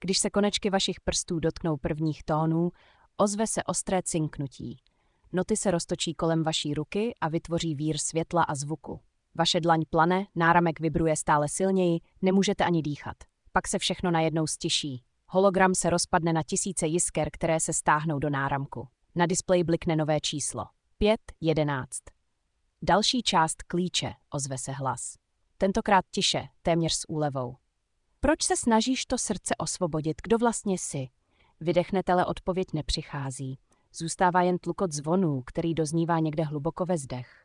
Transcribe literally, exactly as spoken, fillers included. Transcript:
Když se konečky vašich prstů dotknou prvních tónů, ozve se ostré cinknutí. Noty se roztočí kolem vaší ruky a vytvoří vír světla a zvuku. Vaše dlaň plane, náramek vibruje stále silněji, nemůžete ani dýchat. Pak se všechno najednou stiší. Hologram se rozpadne na tisíce jisker, které se stáhnou do náramku. Na displeji blikne nové číslo. Pět, jedenáct. Další část klíče, ozve se hlas. Tentokrát tiše, téměř s úlevou. Proč se snažíš to srdce osvobodit? Kdo vlastně jsi? Vydechnete, ale odpověď nepřichází. Zůstává jen tlukot zvonů, který doznívá někde hluboko ve zdech.